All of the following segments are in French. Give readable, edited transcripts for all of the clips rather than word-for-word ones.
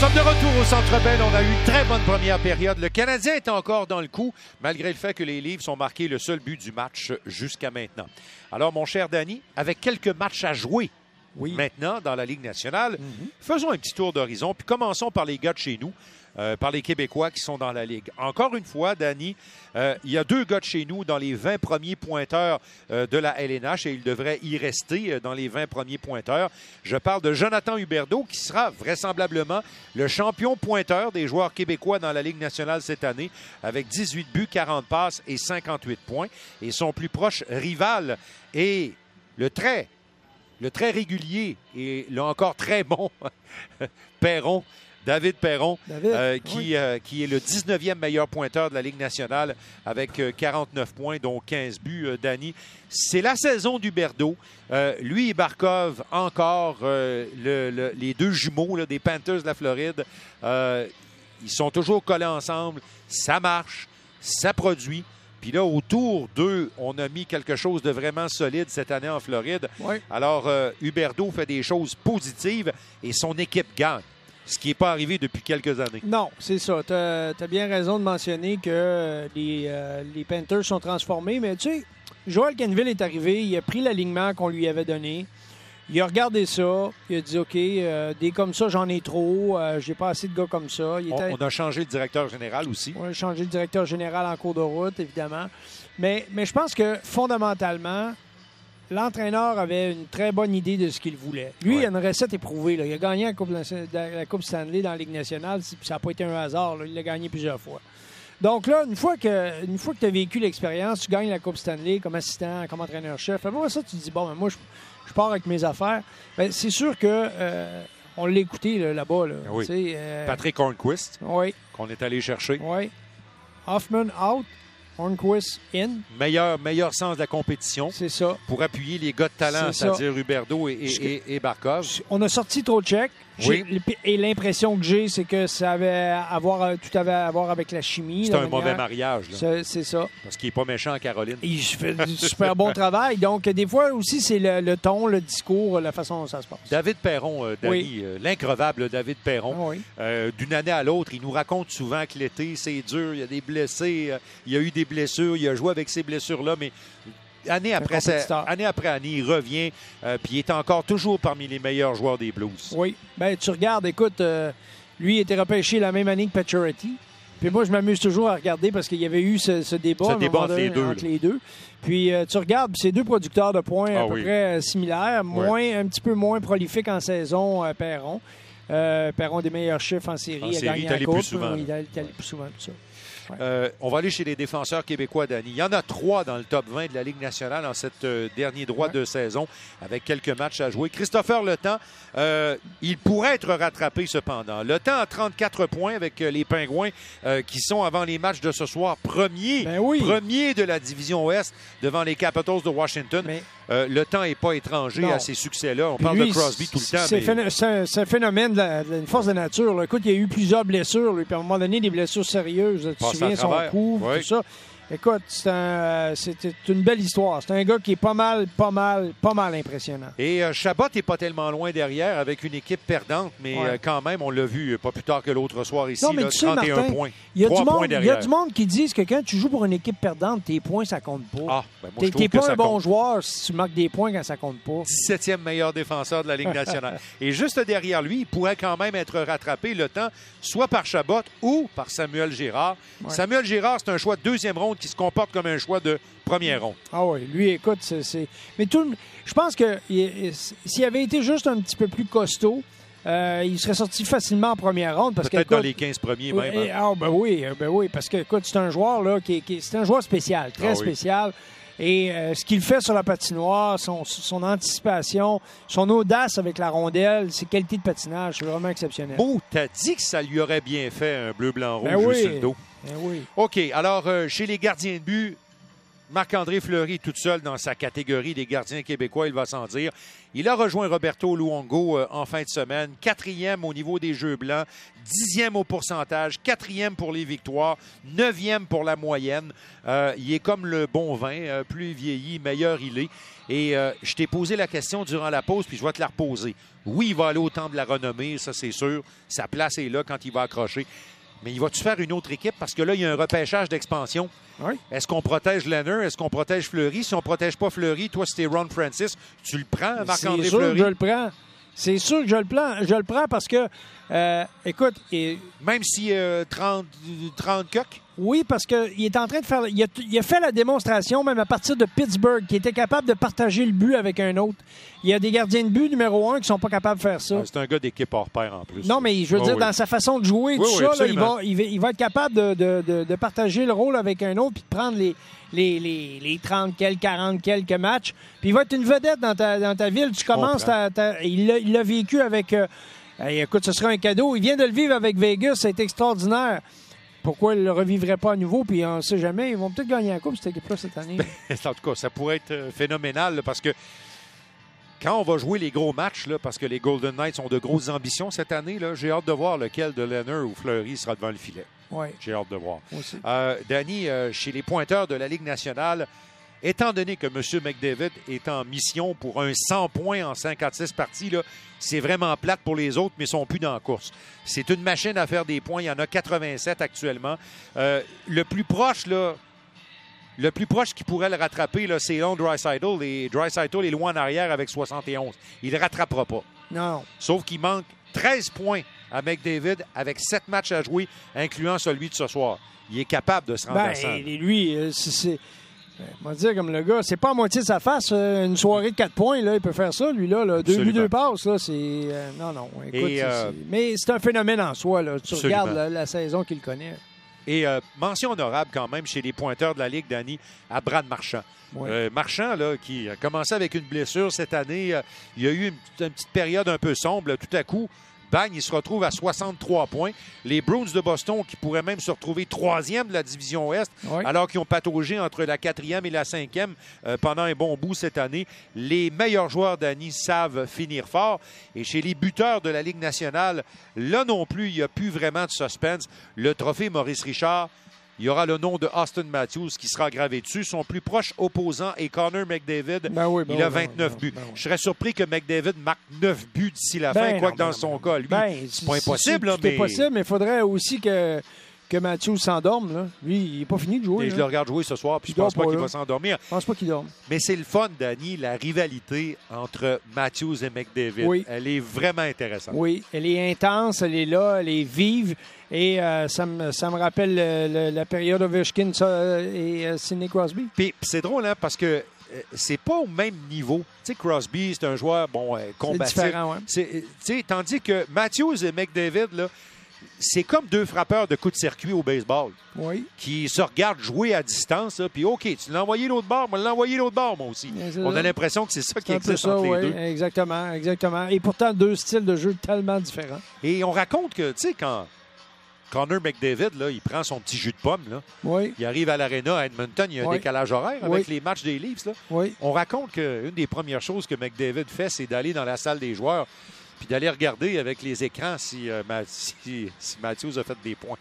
sommes de retour au Centre Bell. On a eu une très bonne première période. Le Canadien est encore dans le coup, malgré le fait que les Leafs ont marqué le seul but du match jusqu'à maintenant. Alors, mon cher Danny, avec quelques matchs à jouer maintenant dans la Ligue nationale, faisons un petit tour d'horizon, puis commençons par les gars de chez nous. Par les Québécois qui sont dans la Ligue. Encore une fois, Danny, il y a 2 gars de chez nous dans les 20 premiers pointeurs de la LNH et il devrait y rester dans les 20 premiers pointeurs. Je parle de Jonathan Huberdeau qui sera vraisemblablement le champion pointeur des joueurs québécois dans la Ligue nationale cette année avec 18 buts, 40 passes et 58 points. Et son plus proche rival est le très régulier et là encore très bon Perron. David Perron, qui est le 19e meilleur pointeur de la Ligue nationale avec 49 points, dont 15 buts, Danny. C'est la saison d'Huberdeau. Lui et Barkov, encore les 2 jumeaux des Panthers de la Floride. Ils sont toujours collés ensemble. Ça marche, ça produit. Puis là, autour d'eux, on a mis quelque chose de vraiment solide cette année en Floride. Oui. Alors, Huberdeau fait des choses positives et son équipe gagne. Ce qui n'est pas arrivé depuis quelques années. Non, c'est ça. Tu as bien raison de mentionner que les Panthers sont transformés. Mais tu sais, Joel Quenneville est arrivé, il a pris l'alignement qu'on lui avait donné. Il a regardé ça, il a dit « OK, des comme ça, j'en ai trop, j'ai pas assez de gars comme ça. » On a changé le directeur général aussi. On a changé le directeur général en cours de route, évidemment. Mais je pense que fondamentalement, l'entraîneur avait une très bonne idée de ce qu'il voulait. Lui, il a une recette éprouvée. Là. Il a gagné la Coupe Stanley dans la Ligue nationale. Ça n'a pas été un hasard. Là. Il l'a gagné plusieurs fois. Donc là, une fois que tu as vécu l'expérience, tu gagnes la Coupe Stanley comme assistant, comme entraîneur-chef. Après ça, tu te dis, bon, ben, moi, je pars avec mes affaires. Ben, c'est sûr que on l'a écouté là-bas. Là. Oui. Patrick Hornquist, qu'on est allé chercher. Oui. Hoffman out. Hornquist in. Meilleur sens de la compétition. C'est ça. Pour appuyer les gars de talent, c'est-à-dire Huberdeau et Barkov. On a sorti Trocheck. Oui. Et l'impression que j'ai, c'est que ça avait tout avait à voir avec la chimie. C'est un mauvais mariage. C'est ça. Parce qu'il n'est pas méchant, Caroline. Il fait du super bon travail. Donc, des fois aussi, c'est le ton, le discours, la façon dont ça se passe. David Perron, Danny, l'increvable David Perron, d'une année à l'autre, il nous raconte souvent que l'été, c'est dur, il y a des blessés, il y a eu des blessures, il a joué avec ces blessures-là, mais année après année, il revient, puis il est encore toujours parmi les meilleurs joueurs des Blues. Oui. Ben tu regardes, écoute, lui, il était repêché la même année que Pacioretty. Puis moi, je m'amuse toujours à regarder parce qu'il y avait eu ce débat entre les deux. Puis tu regardes, ces 2 producteurs de points à peu près similaires, un petit peu moins prolifiques en saison, Perron. Perron des meilleurs chiffres en série. Il a gagné la Coupe. Il est allé plus souvent, tout ça. On va aller chez les défenseurs québécois, Danny. Il y en a 3 dans le top 20 de la Ligue nationale en cette dernier droit de saison, avec quelques matchs à jouer. Christopher Le Temps, il pourrait être rattrapé cependant. Le Temps a 34 points avec les Pingouins qui sont, avant les matchs de ce soir, premiers de la division Ouest devant les Capitals de Washington. Le Temps n'est pas étranger à ces succès-là. On parle de Crosby tout le temps. C'est un phénomène d'une force de nature. Là. Écoute, il y a eu plusieurs blessures. Puis à un moment donné, des blessures sérieuses. Tu te souviens, son cou, tout ça. Écoute, c'était une belle histoire. C'est un gars qui est pas mal impressionnant. Et Chabot n'est pas tellement loin derrière avec une équipe perdante, mais quand même, on l'a vu pas plus tard que l'autre soir ici, non, mais 31 Martin, points. Il y a du monde qui dit que quand tu joues pour une équipe perdante, tes points, ça compte pas. T'es pas un bon joueur si tu marques des points quand ça compte pas. 17e meilleur défenseur de la Ligue nationale. Et juste derrière lui, il pourrait quand même être rattrapé le temps, soit par Chabot ou par Samuel Girard. Samuel Girard, c'est un choix de 2e ronde qui se comporte comme un choix de 1er ronde. Ah oui, lui, écoute, mais je pense que s'il avait été juste un petit peu plus costaud, il serait sorti facilement en 1re ronde. Peut-être dans les 15 premiers même. Ben oui, parce que, écoute, c'est un joueur là c'est un joueur spécial, très spécial. Et ce qu'il fait sur la patinoire, son anticipation, son audace avec la rondelle, ses qualités de patinage, c'est vraiment exceptionnel. Oh, t'as dit que ça lui aurait bien fait un bleu, blanc, rouge juste sur le dos. Ben oui. OK, alors, chez les gardiens de but, Marc-André Fleury, tout seul dans sa catégorie des gardiens québécois, il va s'en dire. Il a rejoint Roberto Luongo en fin de semaine. 4e au niveau des jeux blancs, 10e au pourcentage, 4e pour les victoires, 9e pour la moyenne. Il est comme le bon vin, plus il vieillit, meilleur il est. Et je t'ai posé la question durant la pause, puis je vais te la reposer. Oui, il va aller au temps de la renommée, ça c'est sûr. Sa place est là quand il va accrocher. Mais il va-tu faire une autre équipe? Parce que là, il y a un repêchage d'expansion. Oui. Est-ce qu'on protège Leonard? Est-ce qu'on protège Fleury? Si on ne protège pas Fleury, toi, si t'es Ron Francis, tu le prends, Marc-André Fleury? C'est sûr que je le prends. C'est sûr que je le prends parce que, écoute... Même si 30 coques? Oui, parce qu'il est en train de faire... Il a fait la démonstration, même à partir de Pittsburgh, qu'il était capable de partager le but avec un autre. Il y a des gardiens de but numéro 1 qui sont pas capables de faire ça. C'est un gars d'équipe hors pair en plus. Non, mais je veux dire, dans sa façon de jouer, tout ça, là, il va être capable de partager le rôle avec un autre puis de prendre les 30 quelques, 40 quelques matchs. Puis il va être une vedette dans ta ville. Tu commences, il l'a vécu avec... écoute, ce sera un cadeau. Il vient de le vivre avec Vegas. C'est extraordinaire. Pourquoi il ne le revivrait pas à nouveau? Puis on ne sait jamais. Ils vont peut-être gagner la Coupe, cette équipe-là, cette année. En tout cas, ça pourrait être phénoménal là, parce que quand on va jouer les gros matchs, là, parce que les Golden Knights ont de grosses ambitions cette année, là, j'ai hâte de voir lequel de Leonard ou Fleury sera devant le filet. Oui. J'ai hâte de voir. Aussi. Danny, chez les pointeurs de la Ligue nationale, étant donné que M. McDavid est en mission pour un 100 points en 56 parties, là, c'est vraiment plate pour les autres, mais ils ne sont plus dans la course. C'est une machine à faire des points. Il y en a 87 actuellement. Le plus proche qui pourrait le rattraper, là, c'est Leon Draisaitl. Et Draisaitl est loin en arrière avec 71. Il ne le rattrapera pas. Non. Sauf qu'il manque 13 points à McDavid avec 7 matchs à jouer, incluant celui de ce soir. Il est capable de se rendre à 100. Lui, on va dire comme le gars, c'est pas à moitié de sa face. Une soirée de 4 points, là, il peut faire ça, lui, là. 2 buts, 2 passes, là, c'est... non. Écoute, mais c'est un phénomène en soi, là. Tu regardes la saison qu'il connaît. Et mention honorable quand même chez les pointeurs de la Ligue, Danny, à Brad Marchand. Oui. Marchand, là, qui a commencé avec une blessure cette année, il y a eu une petite période un peu sombre. Là, tout à coup, bang, il se retrouve à 63 points. Les Bruins de Boston qui pourraient même se retrouver 3e de la division Ouest, alors qu'ils ont pataugé entre la 4e et la 5e pendant un bon bout cette année. Les meilleurs joueurs d'Annie savent finir fort. Et chez les buteurs de la Ligue nationale, là non plus, il n'y a plus vraiment de suspense. Le trophée Maurice Richard, il y aura le nom de Austin Matthews qui sera gravé dessus. Son plus proche opposant est Connor McDavid. Il a 29 buts. Je serais surpris que McDavid marque 9 buts d'ici la fin, quoique dans son cas, lui, c'est pas impossible. C'est possible, mais il faudrait aussi que Matthews s'endorme. Là. Lui, il n'est pas fini de jouer. Et je le regarde jouer ce soir, puis je pense pas qu'il va s'endormir. Je pense pas qu'il dorme. Mais c'est le fun, Danny, la rivalité entre Matthews et McDavid. Oui. Elle est vraiment intéressante. Oui, elle est intense, elle est là, elle est vive. Et ça me rappelle la période Ovechkin et Sidney Crosby. Puis c'est drôle, hein, parce que c'est pas au même niveau. Tu sais, Crosby, c'est un joueur combatif. C'est différent, oui. Tandis que Matthews et McDavid, là, c'est comme deux frappeurs de coups de circuit au baseball qui se regardent jouer à distance. Puis, OK, tu l'as envoyé l'autre bord, moi je l'ai envoyé l'autre bord, moi aussi. On a l'impression que c'est ça qui existe entre les deux. Exactement. Et pourtant, deux styles de jeu tellement différents. Et on raconte que, tu sais, quand Connor McDavid, là, il prend son petit jus de pomme. Là. Il arrive à l'aréna à Edmonton. Il y a un décalage horaire avec les matchs des Leafs. Là. On raconte qu'une des premières choses que McDavid fait, c'est d'aller dans la salle des joueurs puis d'aller regarder avec les écrans si Matthews a fait des points.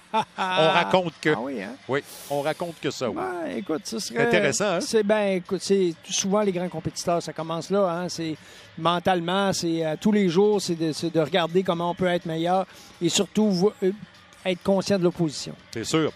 On raconte que. Ah oui, hein? Oui, on raconte que ça. Oui. Écoute, ce serait intéressant. Hein? Écoute, c'est souvent les grands compétiteurs, ça commence là. Hein? C'est mentalement, c'est tous les jours, c'est de regarder comment on peut être meilleur et surtout être conscient de l'opposition. C'est sûr.